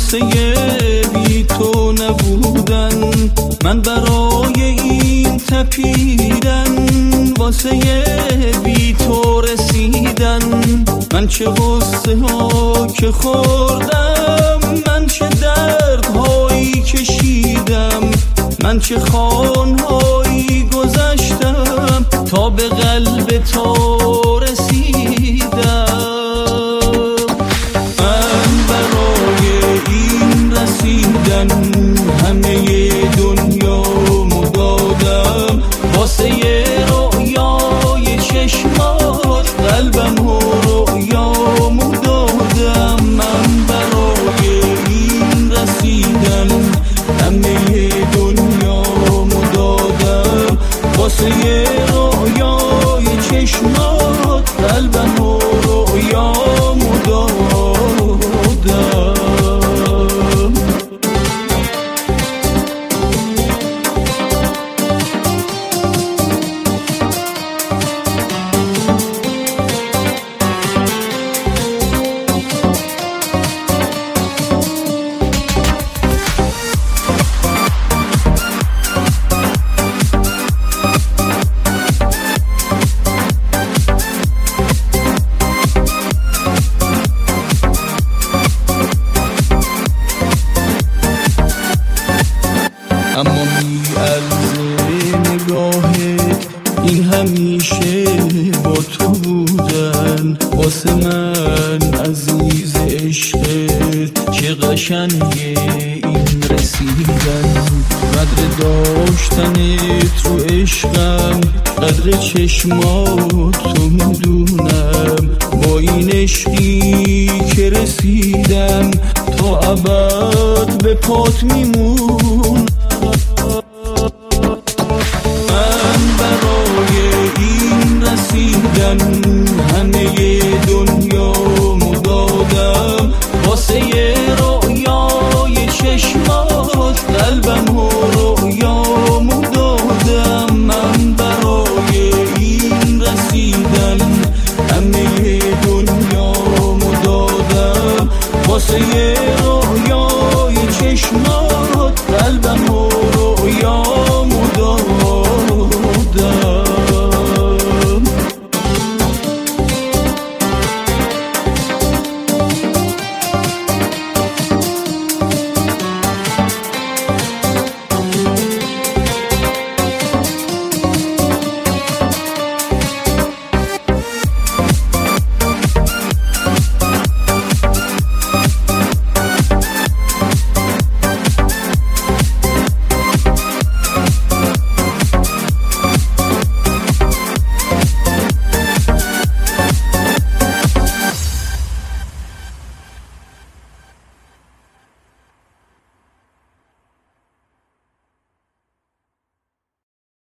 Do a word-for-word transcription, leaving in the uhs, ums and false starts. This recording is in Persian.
واسه بی تو نبودن، من برای این تپیدن واسه بی تو رسیدن. من چه غصه ها که خوردم، من چه دردهایی کشیدم، من چه خوانهایی گذشتم تا به قلب تو رسیدم. من برای این رسیدن همه دنیامو دادم، واسه رویای چشمات قلبم و رویامو دادم. من برای این رسیدن همه دنیامو دادم، واسه رویای چشمات قلبم و رویامو دادم. اما می‌ارزه نگاهت این همیشه با تو بودن، واسه من عزیز عشقت چه قشنگه این رسیدن. قدر داشتنت رو عشقم، قدر چشمات تو میدونم. با این عشقی که رسیدم تا ابد به پات میمون.